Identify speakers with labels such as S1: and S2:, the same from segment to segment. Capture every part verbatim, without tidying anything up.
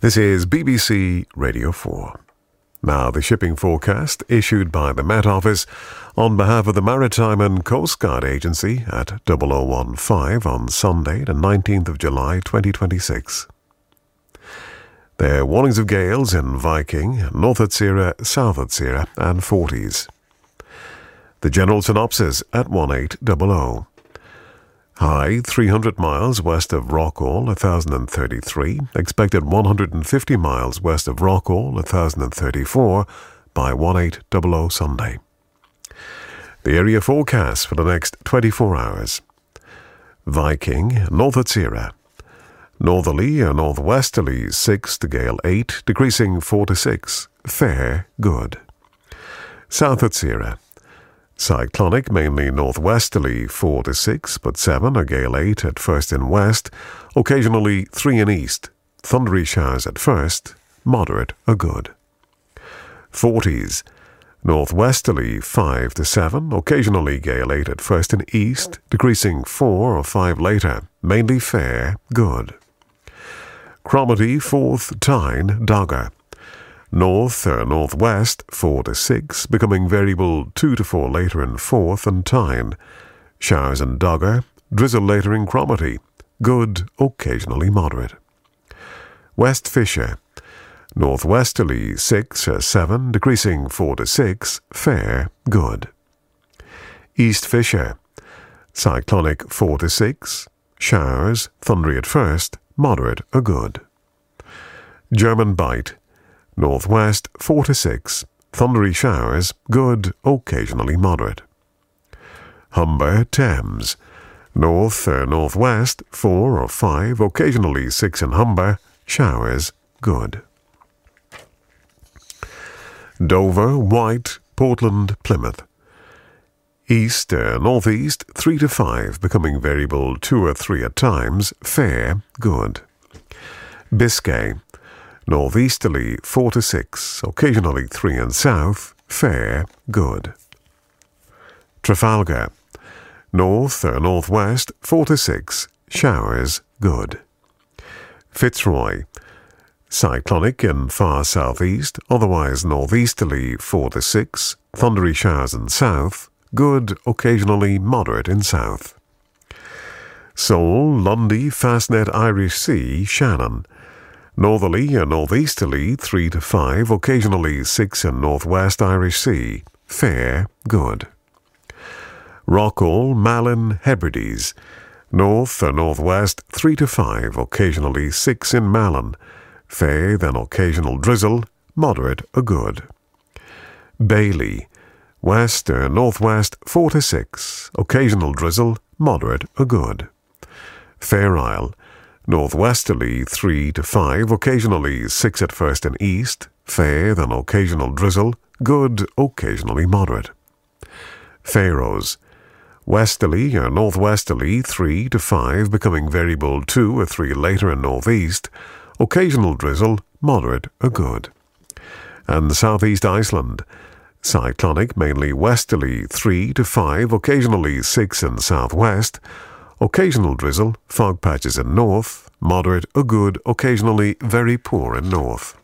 S1: This is B B C Radio four. Now, the shipping forecast issued by the Met Office on behalf of the Maritime and Coast Guard Agency at double oh one five on Sunday, the nineteenth of July, twenty twenty-six. There are warnings of gales in Viking, North Atsira, South Atsira, and Forties. The general synopsis at eighteen hundred. High three hundred miles west of Rockall, one thousand thirty-three. Expected one hundred fifty miles west of Rockall, one thousand thirty-four by eighteen hundred Sunday. The area forecast for the next twenty-four hours. Viking, North Atsira. Northerly or northwesterly six to gale eight, decreasing four to six. Fair, good. South Atsira. Cyclonic, mainly northwesterly four to six, but seven, a gale eight at first in west, occasionally three in east. Thundery showers at first, moderate or good. Forties. Northwesterly five to seven, occasionally gale eight at first in east, decreasing four or five later, mainly fair, good. Cromarty, fourth, Tyne, Dogger. North or northwest four to six, becoming variable two to four later in Forth and Tyne. Showers in Dogger, drizzle later in Cromarty. Good, occasionally moderate. West Fisher. Northwesterly six or seven, decreasing four to six, fair, good. East Fisher. Cyclonic four to six, showers, thundery at first, moderate or good. German Bight. Northwest four to six, thundery showers, good, occasionally moderate. Humber, Thames. North or northwest four or five, occasionally six in Humber, showers, good. Dover, White, Portland, Plymouth. East or northeast three to five, becoming variable two or three at times, fair, good. Biscay. Northeasterly four to six, occasionally three in south, fair, good. Trafalgar. North or northwest four to six, showers, good. Fitzroy. Cyclonic in far southeast, otherwise northeasterly four to six, thundery showers in south, good, occasionally moderate in south. Seoul, Lundy, Fastnet, Irish Sea, Shannon. Northerly or northeasterly three to five, occasionally six in northwest Irish Sea, fair, good. Rockall, Malin, Hebrides. North or northwest three to five, occasionally six in Malin, fair, then occasional drizzle, moderate or good. Bailey. West or northwest four to six, occasional drizzle, moderate or good. Fair Isle. Northwesterly three to five, occasionally six at first in east, fair, then occasional drizzle, good, occasionally moderate. Faroes. Westerly or northwesterly three to five, becoming variable two or three later in northeast, occasional drizzle, moderate or good. And Southeast Iceland. Cyclonic, mainly westerly three to five, occasionally six in southwest, occasional drizzle, fog patches in north, moderate or good, occasionally very poor in north.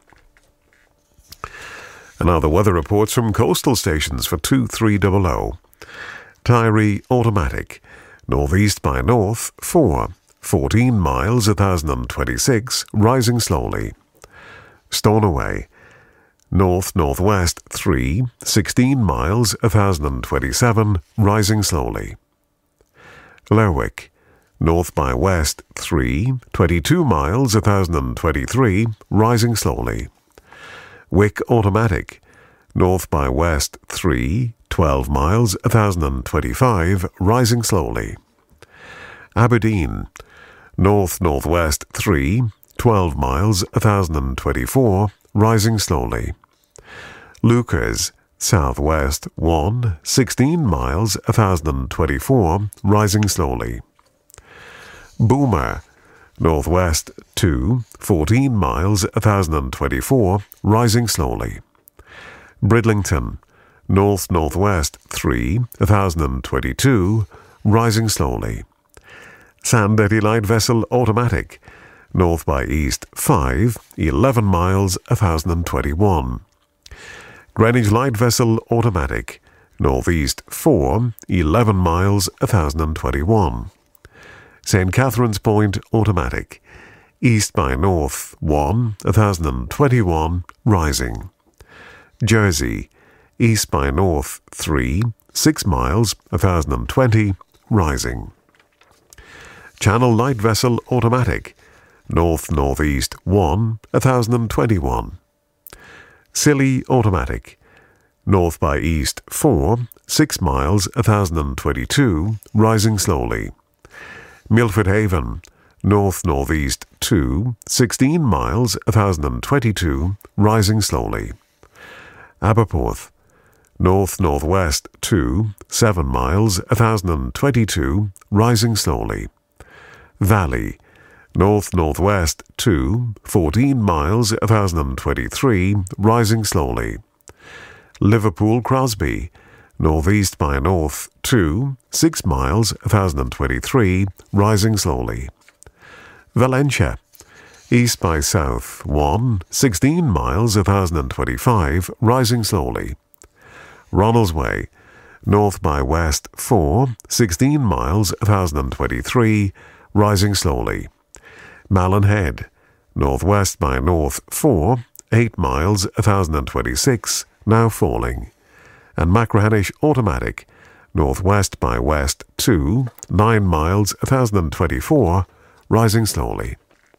S1: And now the weather reports from coastal stations for two three hundred. Tyree, automatic. Northeast by north, four. fourteen miles, one thousand twenty-six, rising slowly. Stornoway. North-northwest, three. sixteen miles, one thousand twenty-seven, rising slowly. Lerwick. North by west, three. twenty-two miles, one thousand twenty-three, rising slowly. Wick, automatic. North by west, three. twelve miles, one thousand twenty-five, rising slowly. Aberdeen. North-northwest, three. twelve miles, one thousand twenty-four, rising slowly. Lucas. Southwest, one. sixteen miles, one thousand twenty-four, rising slowly. Boomer. Northwest, two. fourteen miles, one thousand twenty-four, rising slowly. Bridlington. North-northwest, three. one thousand twenty-two, rising slowly. Sandetti light vessel, automatic. north by east five, eleven miles, one thousand twenty-one. Greenwich light vessel automatic, northeast four, eleven miles, one thousand twenty-one. Saint Catherine's Point automatic, east by north one, one thousand twenty-one, rising. Jersey, east by north three, six miles, one thousand twenty, rising. Channel light vessel automatic, north-northeast one, one thousand twenty-one. Scilly automatic, north by east four, six miles, one thousand twenty-two, rising slowly. Milford Haven, north-northeast two, sixteen miles, one thousand twenty-two, rising slowly. Aberporth, north-northwest two, seven miles, one thousand twenty-two, rising slowly. Valley, north-northwest two, fourteen miles, one thousand twenty-three, rising slowly. Liverpool Crosby, northeast by north two, six miles, one thousand twenty-three, rising slowly. Valentia, east by south one, sixteen miles, one thousand twenty-five, rising slowly. Ronaldsway, north by west four, sixteen miles, one thousand twenty-three, rising slowly. Malin Head, northwest by north four, eight miles, one thousand twenty-six, now falling. And Machrihanish automatic, northwest by west two, nine miles, one thousand twenty-four, rising slowly.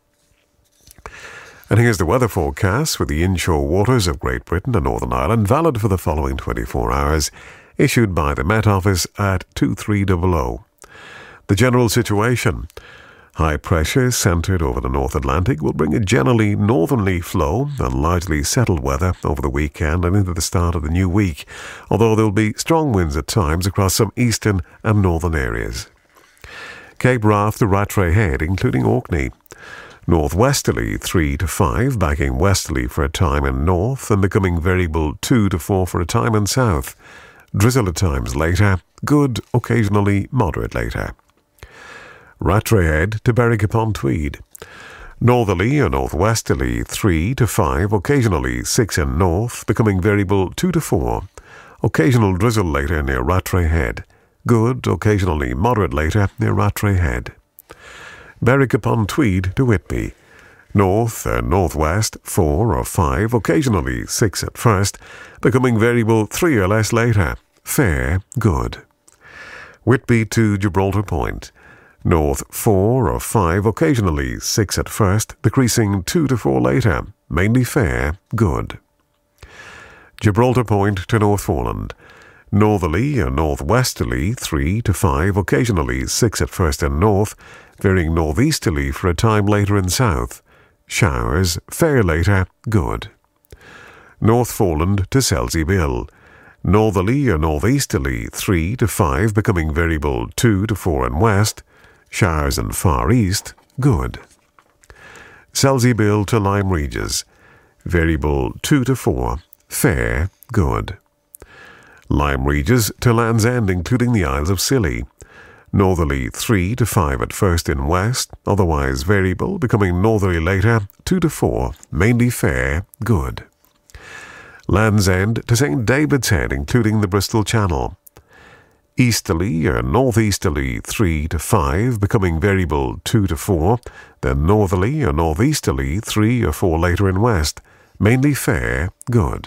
S1: And here's the weather forecast for the inshore waters of Great Britain and Northern Ireland, valid for the following twenty-four hours, issued by the Met Office at two three hundred. The general situation: high pressure centred over the North Atlantic will bring a generally northerly flow and largely settled weather over the weekend and into the start of the new week, although there will be strong winds at times across some eastern and northern areas. Cape Wrath to Rattray Head, including Orkney. Northwesterly three to five, backing westerly for a time in north and becoming variable two to four for a time in south. Drizzle at times later, good, occasionally moderate later. Rattray Head to Berwick upon Tweed. Northerly or northwesterly three to five, occasionally six in north, becoming variable two to four. Occasional drizzle later near Rattray Head. Good, occasionally moderate later near Rattray Head. Berwick upon Tweed to Whitby. North and northwest four or five, occasionally six at first, becoming variable three or less later. Fair, good. Whitby to Gibraltar Point. North four or five, occasionally six at first, decreasing two to four later, mainly fair, good. Gibraltar Point to Northforeland. Northerly or northwesterly three to five, occasionally six at first in north, veering northeasterly for a time later in south. Showers, fair later, good. Northforeland to Selsey Bill. Northerly or northeasterly three to five, becoming variable two to four in west. Showers in far east, good. Selsey Bill to Lyme Regis. Variable two to four, fair, good. Lyme Regis to Land's End, including the Isles of Scilly. Northerly three to five at first in west, otherwise variable, becoming northerly later, two to four, mainly fair, good. Land's End to Saint David's Head, including the Bristol Channel. Easterly or northeasterly three to five, becoming variable two to four, then northerly or northeasterly three or four later in west, mainly fair, good.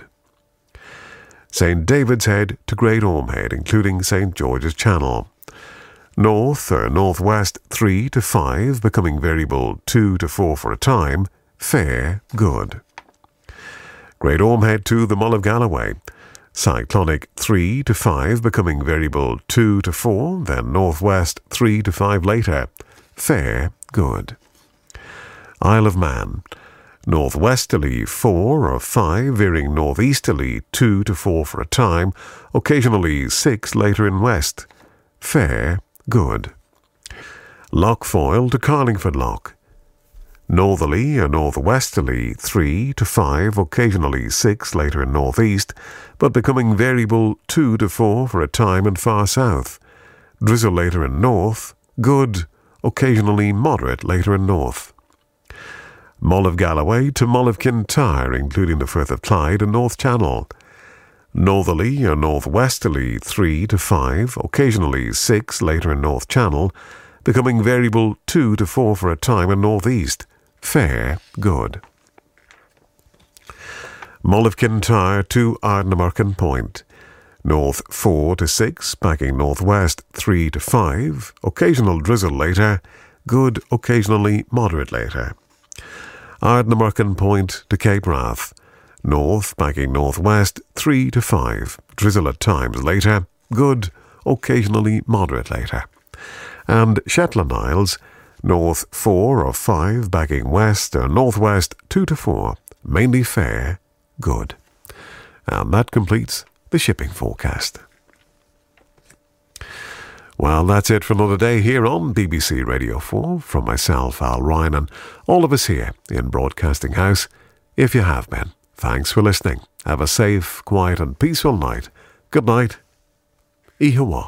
S1: Saint David's Head to Great Orme Head, including Saint George's Channel. North or northwest three to five, becoming variable two to four for a time, fair, good. Great Orme Head to the Mull of Galloway. Cyclonic three to five, becoming variable two to four, then northwest three to five later, fair, good. Isle of Man. Northwesterly four or five, veering northeasterly two to four for a time, occasionally six later in west, fair, good. Loch Foyle to Carlingford Loch. Northerly or northwesterly three to five, occasionally six later in northeast, but becoming variable two to four for a time in far south. Drizzle later in north, good, occasionally moderate later in north. Mull of Galloway to Mull of Kintyre, including the Firth of Clyde and North Channel. Northerly or northwesterly three to five, occasionally six later in North Channel, becoming variable two to four for a time in northeast. Fair, good. Mull of Kintyre to Ardnamurchan Point. North four to six, backing northwest three to five, occasional drizzle later, good occasionally moderate later. Ardnamurchan Point to Cape Wrath. North, backing northwest three to five, drizzle at times later, good occasionally moderate later. And Shetland Isles, north four or five, backing west or northwest two to four, mainly fair, good. And that completes the shipping forecast. Well, that's it for another day here on B B C Radio four. From myself, Al Ryan, and all of us here in Broadcasting House, if you have been, thanks for listening. Have a safe, quiet and peaceful night. Good night. Ihawa.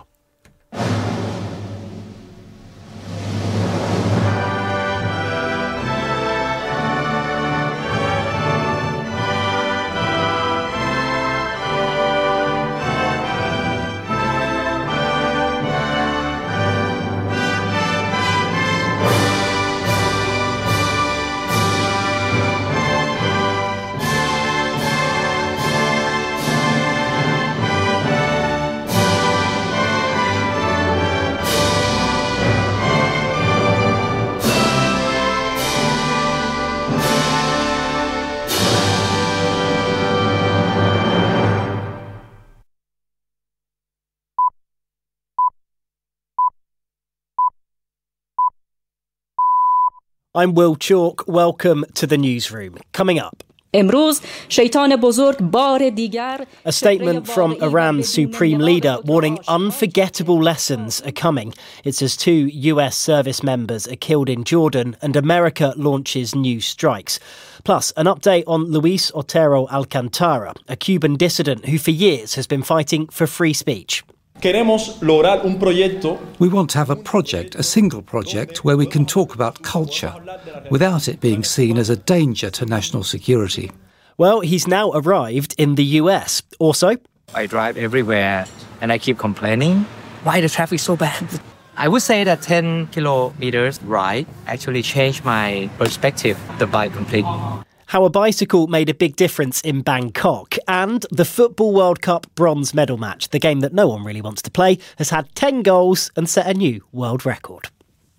S2: I'm Will Chalk. Welcome to the newsroom. Coming up. A statement from Iran's supreme leader warning unforgettable lessons are coming. It says two U S service members are killed in Jordan and America launches new strikes. Plus, an update on Luis Otero Alcantara, a Cuban dissident who for years has been fighting for free speech.
S3: We want to have a project, a single project, where we can talk about culture without it being seen as a danger to national security.
S2: Well, he's now arrived in the U S. Also,
S4: I drive everywhere and I keep complaining. Why the traffic so bad? I would say that ten kilometers ride actually changed my perspective of the bike completely.
S2: How a bicycle made a big difference in Bangkok, and the Football World Cup bronze medal match, the game that no one really wants to play, has had ten goals and set a new world record.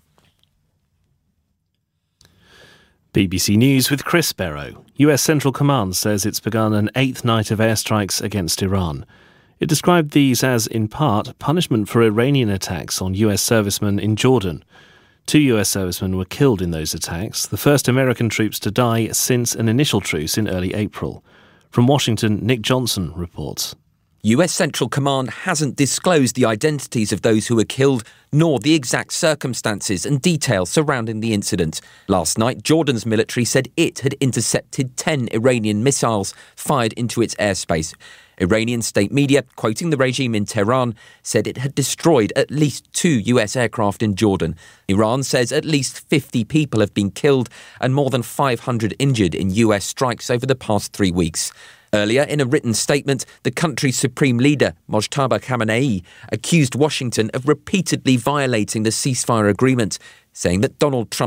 S5: B B C News with Chris Barrow. U S Central Command says it's begun an eighth night of airstrikes against Iran. It described these as, in part, punishment for Iranian attacks on U S servicemen in Jordan. Two U S servicemen were killed in those attacks, the first American troops to die since an initial truce in early April. From Washington, Nick Johnson reports.
S6: U S Central Command hasn't disclosed the identities of those who were killed, nor the exact circumstances and details surrounding the incident. Last night, Jordan's military said it had intercepted ten Iranian missiles fired into its airspace. Iranian state media, quoting the regime in Tehran, said it had destroyed at least two U S aircraft in Jordan. Iran says at least fifty people have been killed and more than five hundred injured in U S strikes over the past three weeks. Earlier, in a written statement, the country's supreme leader, Mojtaba Khamenei, accused Washington of repeatedly violating the ceasefire agreement, saying that Donald Trump